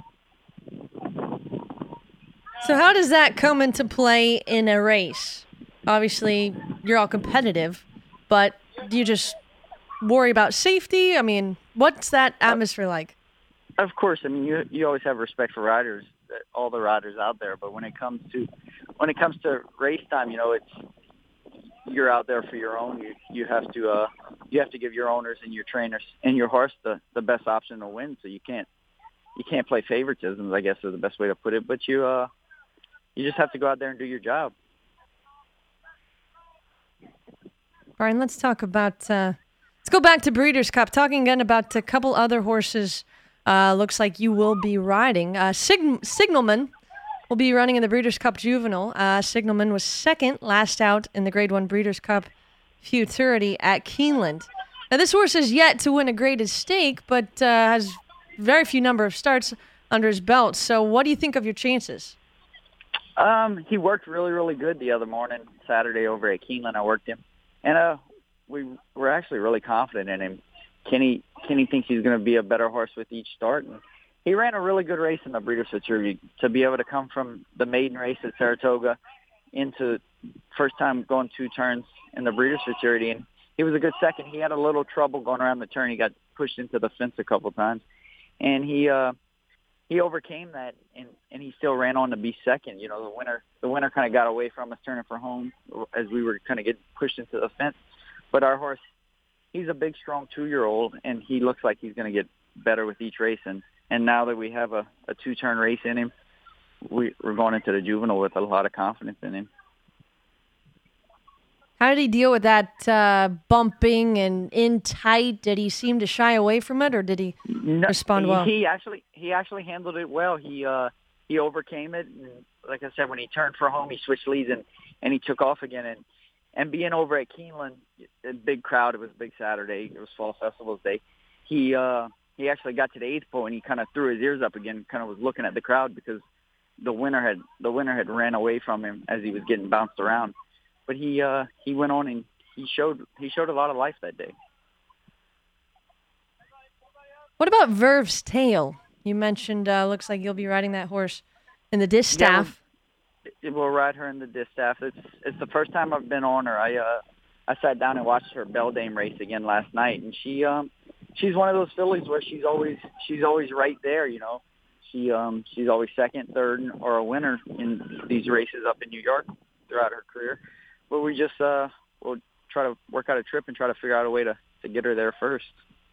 So how does that come into play in a race? Obviously, you're all competitive, but do you just worry about safety? I mean, what's that atmosphere like? Of course. I mean, you you always have respect for riders, all the riders out there. But when it comes to when it comes to race time, you know, it's you're out there for your own. You you have to uh you have to give your owners and your trainers and your horse the, the best option to win. So you can't you can't play favoritisms, I guess is the best way to put it. But you uh you just have to go out there and do your job. Brian, let's talk about uh, let's go back to Breeders' Cup. Talking again about a couple other horses. Uh, looks like you will be riding. Uh, Sig- Signalman will be running in the Breeders' Cup Juvenile. Uh, Signalman was second last out in the Grade One Breeders' Cup Futurity at Keeneland. Now, this horse is yet to win a graded stake, but uh, has very few number of starts under his belt. So, what do you think of your chances? Um, he worked really, really good the other morning, Saturday over at Keeneland. I worked him, and uh, we were actually really confident in him. Kenny Kenny thinks he's going to be a better horse with each start, and he ran a really good race in the Breeders' Futurity. To be able to come from the maiden race at Saratoga into first time going two turns in the Breeders' Futurity, and he was a good second. He had a little trouble going around the turn. He got pushed into the fence a couple times, and he uh, he overcame that, and, and he still ran on to be second. You know, the winner the winner kind of got away from us turning for home as we were kind of getting pushed into the fence. But our horse, he's a big, strong two-year-old, and he looks like he's going to get better with each race. And, and now that we have a, a two-turn race in him, we, we're going into the Juvenile with a lot of confidence in him. How did he deal with that uh, bumping and in tight? Did he seem to shy away from it, or did he no, respond well? He actually he actually handled it well. He uh, he overcame it. And like I said, when he turned for home, he switched leads and, and he took off again. And and being over at Keeneland, a big crowd. It was a big Saturday. It was Fall Festival's day. He uh, he actually got to the eighth pole and he kind of threw his ears up again. Kind of was looking at the crowd because the winner had the winner had ran away from him as he was getting bounced around. But he uh, he went on and he showed he showed a lot of life that day. What about Verve's Tail? You mentioned uh, looks like you'll be riding that horse in the distaff. Yeah, we'll, we'll ride her in the distaff. It's it's the first time I've been on her. I uh, I sat down and watched her Beldame race again last night, and she um she's one of those fillies where she's always she's always right there. You know, she um she's always second, third, or a winner in these races up in New York throughout her career. But we just uh, we'll try to work out a trip and try to figure out a way to, to get her there first.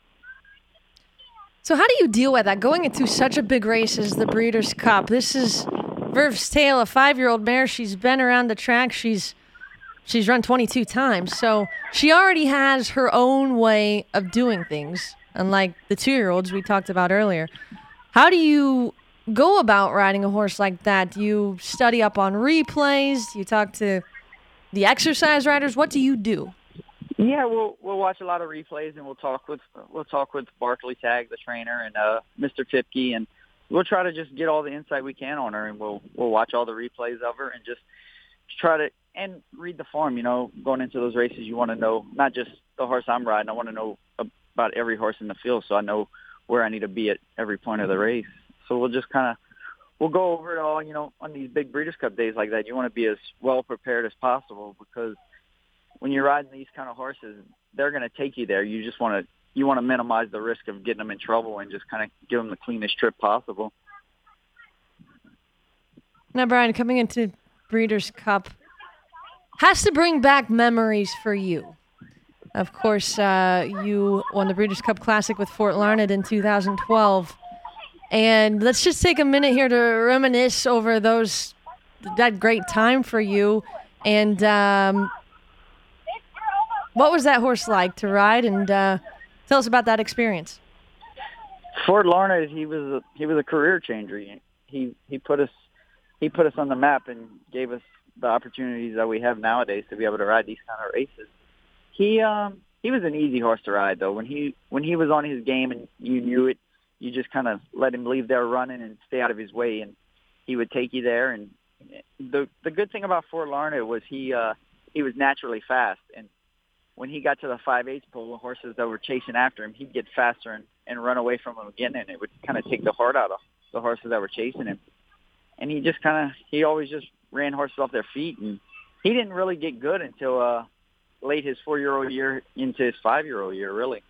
So how do you deal with that? Going into such a big race as the Breeders' Cup, this is Verve's Tail, a five-year-old mare. She's been around the track. She's she's run twenty-two times. So she already has her own way of doing things, unlike the two-year-olds we talked about earlier. How do you go about riding a horse like that? Do you study up on replays? Do you talk to the exercise riders? What do you do? Yeah, we'll we'll watch a lot of replays, and we'll talk with we'll talk with Barkley Tag, the trainer, and uh, Mister Tipke, and we'll try to just get all the insight we can on her, and we'll we'll watch all the replays of her, and just try to and read the form. You know, going into those races, you want to know not just the horse I'm riding. I want to know about every horse in the field, so I know where I need to be at every point of the race. So we'll just kind of we'll go over it all. You know, on these big Breeders' Cup days like that, you want to be as well prepared as possible, because when you're riding these kind of horses, they're going to take you there. You just want to you want to minimize the risk of getting them in trouble and just kind of give them the cleanest trip possible. Now, Brian, coming into Breeders' Cup, has to bring back memories for you. Of course, uh, you won the Breeders' Cup Classic with Fort Larned in two thousand twelve. And let's just take a minute here to reminisce over those that great time for you. And um, what was that horse like to ride? And uh, tell us about that experience. Fort Larned, he was a, he was a career changer. He he put us he put us on the map and gave us the opportunities that we have nowadays to be able to ride these kind of races. He um he was an easy horse to ride though. When he when he was on his game and you knew it, you just kind of let him leave there running and stay out of his way, and he would take you there. And the the good thing about Fort Larned was he uh, he was naturally fast, and when he got to the five eighths pole, the horses that were chasing after him, he'd get faster and, and run away from them again, and it would kind of take the heart out of the horses that were chasing him. And he just kind of he always just ran horses off their feet, and he didn't really get good until uh, late his four-year-old year into his five-year-old year, really.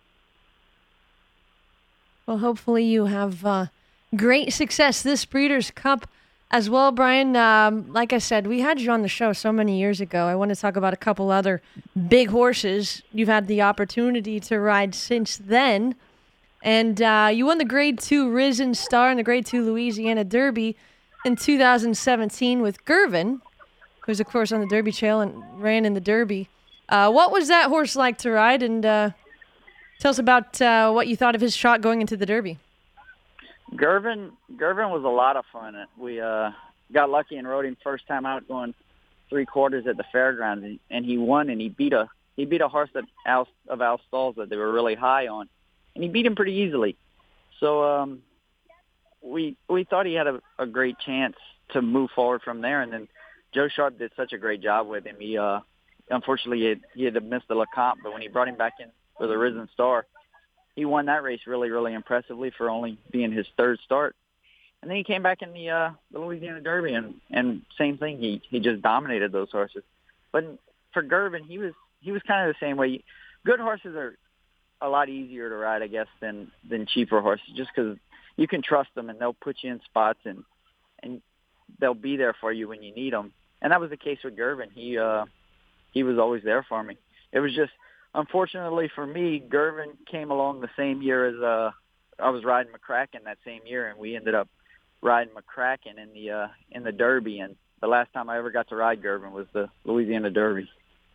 Well, hopefully you have uh, great success this Breeders' Cup as well, Brian. Um, like I said, we had you on the show so many years ago. I want to talk about a couple other big horses you've had the opportunity to ride since then. And uh, you won the Grade two Risen Star and the Grade two Louisiana Derby in two thousand seventeen with Gervin, who's, of course, on the Derby Trail and ran in the Derby. Uh, what was that horse like to ride? And uh, tell us about uh, what you thought of his shot going into the Derby. Gervin, Gervin was a lot of fun. We uh, got lucky and rode him first time out going three quarters at the fairgrounds, and, and he won. And he beat a he beat a horse that Al, of Al Stall's that they were really high on, and he beat him pretty easily. So um, we we thought he had a, a great chance to move forward from there. And then Joe Sharp did such a great job with him. He uh, unfortunately he had, he had missed the LeCompte, but when he brought him back in for the Risen Star, he won that race really, really impressively for only being his third start. And then he came back in the uh, the Louisiana Derby, and, and same thing. He he just dominated those horses. But for Gervin, he was he was kind of the same way. Good horses are a lot easier to ride, I guess, than than cheaper horses, just because you can trust them and they'll put you in spots and and they'll be there for you when you need them. And that was the case with Gervin. He uh, he was always there for me. It was just, unfortunately for me, Gervin came along the same year as uh, I was riding McCracken that same year, and we ended up riding McCracken in the uh, in the Derby. And the last time I ever got to ride Gervin was the Louisiana Derby.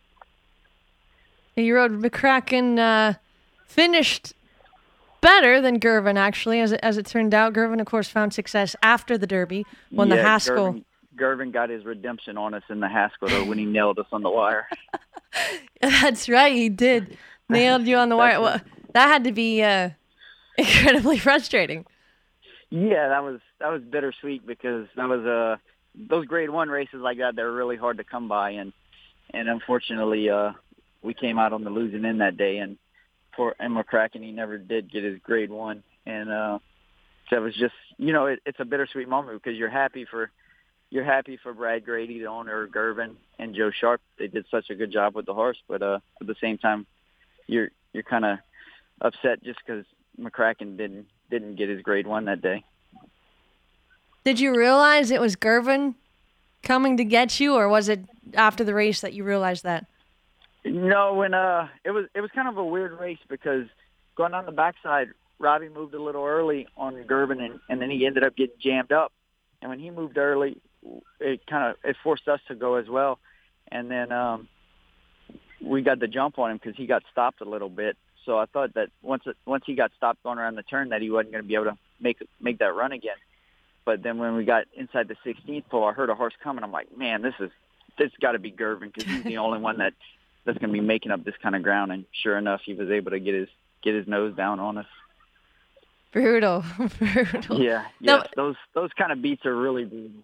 You rode McCracken, uh, finished better than Gervin, actually, as it, as it turned out. Gervin, of course, found success after the Derby, won yeah, the Haskell. Gervin, Gervin got his redemption on us in the Haskell though, when he nailed us on the wire. That's right, he did. Nailed you on the wire. Well, that had to be uh, incredibly frustrating. Yeah, that was that was bittersweet because that was uh, those Grade One races like that. They're really hard to come by, and and unfortunately, uh, we came out on the losing end that day. And for and McCracken, he never did get his Grade One, and uh, so it was just you know it, it's a bittersweet moment because you're happy for. You're happy for Brad Grady, the owner of Gervin, and Joe Sharp. They did such a good job with the horse, but uh, at the same time, you're you're kind of upset just because McCracken didn't didn't get his Grade One that day. Did you realize it was Gervin coming to get you, or was it after the race that you realized that? No, when uh, it was it was kind of a weird race because going on the backside, Robbie moved a little early on Gervin, and, and then he ended up getting jammed up. And when he moved early, it kind of it forced us to go as well. And then um, we got the jump on him because he got stopped a little bit. So I thought that once it, once he got stopped going around the turn, that he wasn't going to be able to make make that run again. But then when we got inside the sixteenth pole, I heard a horse coming. I'm like, man, this is this got to be Gervin because he's the only one that that's going to be making up this kind of ground. And sure enough, he was able to get his get his nose down on us. Brutal, brutal. Yeah, yeah. Now, those those kind of beats are really brutal.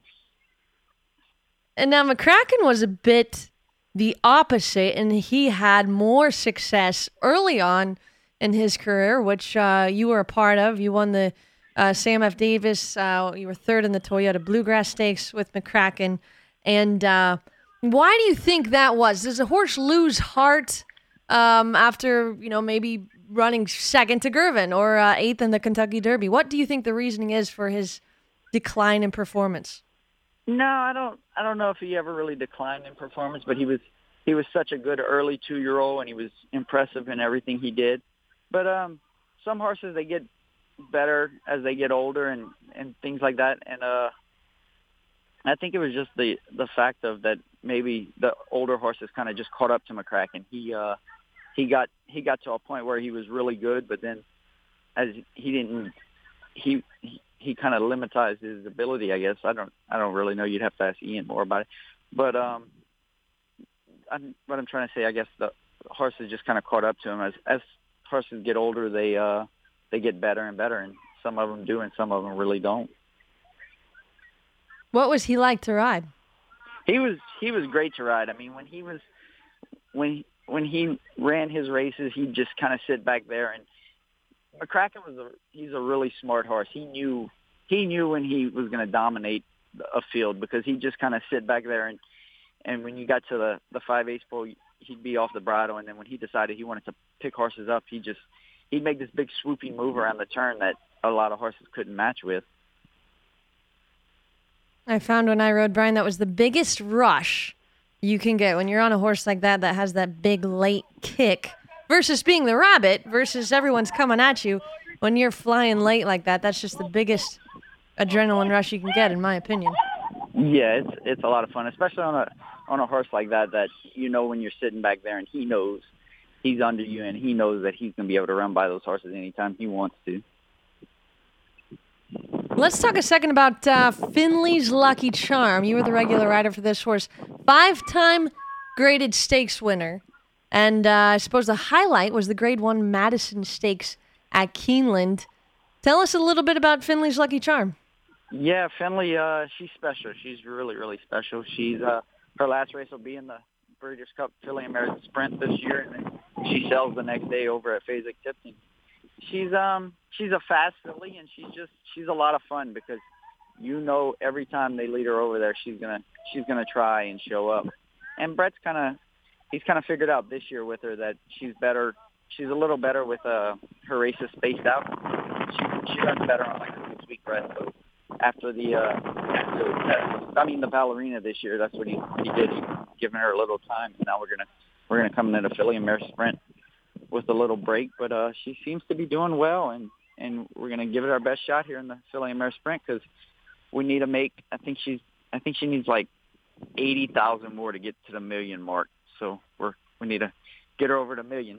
And now McCracken was a bit the opposite, and he had more success early on in his career, which uh, you were a part of. You won the uh, Sam F. Davis. Uh, you were third in the Toyota Bluegrass Stakes with McCracken. And uh, why do you think that was? Does a horse lose heart um, after, you know, maybe running second to Gervin or uh, eighth in the Kentucky Derby? What do you think the reasoning is for his decline in performance? No, I don't. I don't know if he ever really declined in performance, but he was he was such a good early two-year-old, and he was impressive in everything he did. But um, some horses, they get better as they get older and, and things like that. And uh, I think it was just the, the fact of that maybe the older horses kind of just caught up to McCracken. He uh, he got he got to a point where he was really good, but then as he didn't he he, he kind of limited his ability, I guess. I don't I don't really know. You'd have to ask Ian more about it. But um, I'm, what I'm trying to say, I guess the horses just kind of caught up to him. As as horses get older, they uh, they get better and better, and some of them do, and some of them really don't. What was he like to ride? He was he was great to ride. I mean, when he was when when he ran his races, he'd just kind of sit back there. And McCracken was a he's a really smart horse. He knew he knew when he was going to dominate a field, because he'd just kind of sit back there, and and when you got to the the five eighths pole, he'd be off the bridle, and then when he decided he wanted to pick horses up, he just he'd make this big swooping move around the turn that a lot of horses couldn't match with. I found when I rode Brian, that was the biggest rush you can get when you're on a horse like that that has that big late kick versus being the rabbit versus everyone's coming at you. When you're flying late like that, that's just the biggest adrenaline rush you can get, in my opinion. Yeah, it's it's a lot of fun, especially on a on a horse like that that you know when you're sitting back there and he knows he's under you and he knows that he's going to be able to run by those horses anytime he wants to. Let's talk a second about uh, Finley's Lucky Charm. You were the regular rider for this horse. Five-time graded stakes winner. And uh, I suppose the highlight was the Grade one Madison Stakes at Keeneland. Tell us a little bit about Finley's Lucky Charm. Yeah, Finley, uh, she's special. She's really, really special. She's uh, her last race will be in the Breeders' Cup Filly American Sprint this year, and then she sells the next day over at Fasig-Tipton. She's um she's a fast filly, and she's just she's a lot of fun, because you know every time they lead her over there, she's gonna she's gonna try and show up. And Brett's kind of he's kind of figured out this year with her that she's better. She's a little better with uh her races spaced out. She she runs better on like a six week rest. So after the uh after, I mean the ballerina this year, that's what he he did. He given her a little time, and now we're gonna we're gonna come into Filly and Mare Sprint with a little break, but uh, she seems to be doing well, and, and we're going to give it our best shot here in the Filly and Mare Sprint, because we need to make. I think she's. I think she needs like eighty thousand more to get to the million mark. So we're we need to get her over the million.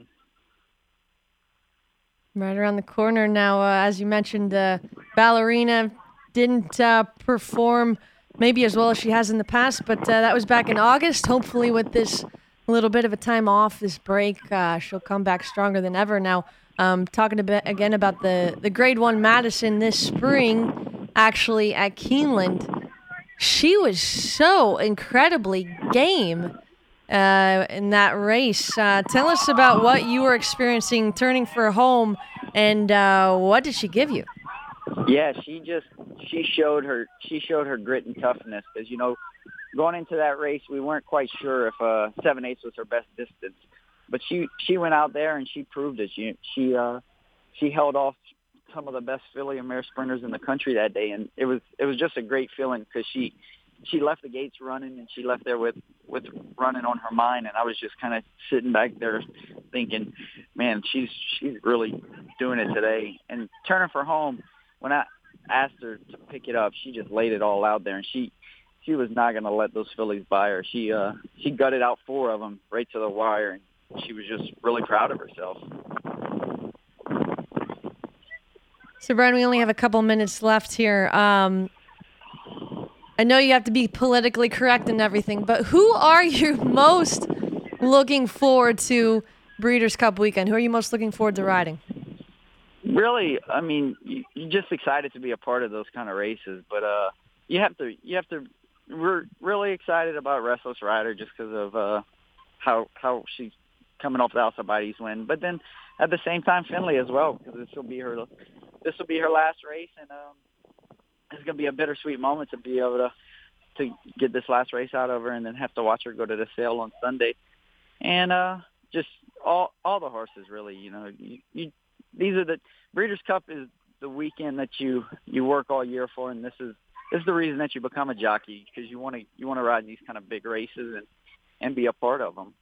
Right around the corner now, uh, as you mentioned, uh, Ballerina didn't uh, perform maybe as well as she has in the past, but uh, that was back in August. Hopefully, with this a little bit of a time off, this break, uh, she'll come back stronger than ever. Now, um, talking a bit again about the, the Grade one Madison this spring, actually at Keeneland, she was so incredibly game uh, in that race. Uh, tell us about what you were experiencing turning for home, and uh, what did she give you? Yeah, she just she showed her she showed her grit and toughness, because you know, going into that race, we weren't quite sure if uh, seven eighths was her best distance, but she she went out there and she proved it. She she uh, she held off some of the best filly and mare sprinters in the country that day, and it was it was just a great feeling, because she she left the gates running, and she left there with with running on her mind, and I was just kind of sitting back there thinking, man, she's she's really doing it today. And turning for home, when I asked her to pick it up, she just laid it all out there, and she. She was not going to let those fillies by her. She uh, she gutted out four of them right to the wire, and she was just really proud of herself. So, Brian, we only have a couple minutes left here. Um, I know you have to be politically correct and everything, but who are you most looking forward to Breeders' Cup weekend? Who are you most looking forward to riding? Really, I mean, you, you're just excited to be a part of those kind of races, but uh, you have to you have to. We're really excited about Restless Rider just because of uh, how how she's coming off the Alcibiades win. But then at the same time, Finley as well, because this will be her this will be her last race, and um, it's going to be a bittersweet moment to be able to to get this last race out of her, and then have to watch her go to the sale on Sunday. And uh, just all all the horses, really, you know, you, you these are the Breeders' Cup is the weekend that you you work all year for, and this is. This is the reason that you become a jockey, because you want to you want to ride in these kind of big races, and and be a part of them.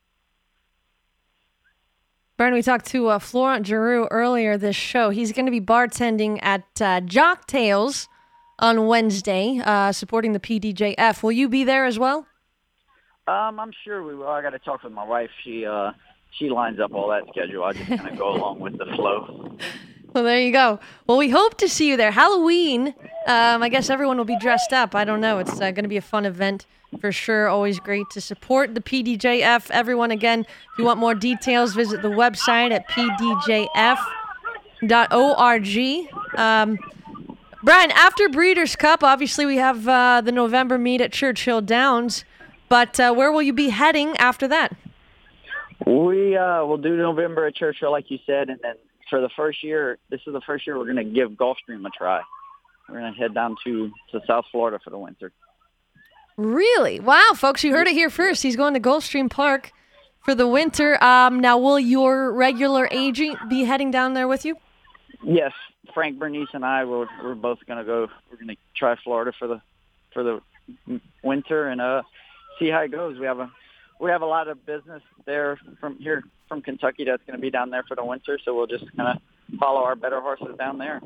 Brian, we talked to uh, Florent Giroux earlier this show. He's going to be bartending at uh, Jock Tales on Wednesday, uh, supporting the P D J F. Will you be there as well? Um, I'm sure we will. I got to talk with my wife. She uh, she lines up all that schedule. I just kind of go along with the flow. Well, there you go. Well, we hope to see you there. Halloween, um, I guess everyone will be dressed up. I don't know. It's uh, going to be a fun event for sure. Always great to support the P D J F. Everyone, again, if you want more details, visit the website at p d j f dot org. Um, Brian, after Breeders' Cup, obviously we have uh, the November meet at Churchill Downs, but uh, where will you be heading after that? We uh, will do November at Churchill, like you said, and then for the first year, this is the first year we're going to give Gulfstream a try. We're going to head down to, to South Florida for the winter. Really? Wow, folks, you heard it here first. He's going to Gulfstream Park for the winter. Um, now, will your regular agent be heading down there with you? Yes, Frank Bernice and I will. We're both going to go. We're going to try Florida for the for the winter and uh, see how it goes. We have a we have a lot of business there from here from Kentucky that's going to be down there for the winter, so we'll just kind of follow our better horses down there.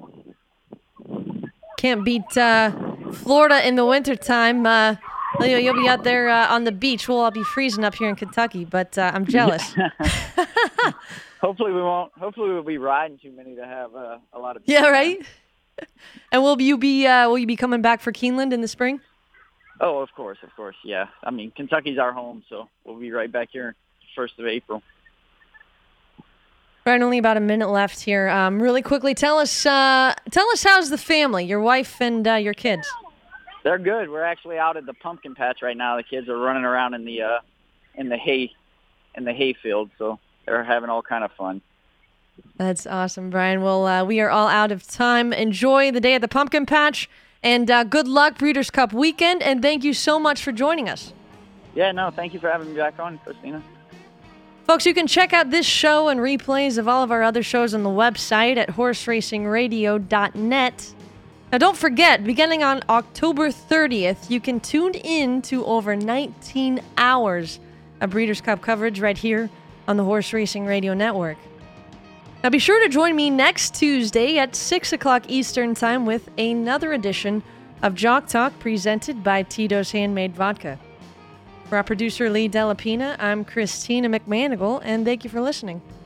Can't beat uh, Florida in the wintertime. Uh, you'll be out there uh, on the beach. We'll all be freezing up here in Kentucky, but uh, I'm jealous. Hopefully we won't. Hopefully we'll be riding too many to have uh, a lot of. Yeah, right. And will you be uh, will you be coming back for Keeneland in the spring? Oh, of course, of course, yeah. I mean, Kentucky's our home, so we'll be right back here first of April. Brian, only about a minute left here. Um, really quickly, tell us uh, tell us how's the family, your wife and uh, your kids? They're good. We're actually out at the pumpkin patch right now. The kids are running around in the uh, in the hay in the hay field, so they're having all kind of fun. That's awesome, Brian. Well, uh, we are all out of time. Enjoy the day at the pumpkin patch, and uh, good luck Breeders' Cup weekend. And thank you so much for joining us. Yeah, no, thank you for having me back on, Christina. Folks, you can check out this show and replays of all of our other shows on the website at horse racing radio dot net. Now, don't forget, beginning on October thirtieth, you can tune in to over nineteen hours of Breeders' Cup coverage right here on the Horse Racing Radio Network. Now, be sure to join me next Tuesday at six o'clock Eastern Time with another edition of Jock Talk presented by Tito's Handmade Vodka. For our producer, Lee Delapina, I'm Christina McManigal, and thank you for listening.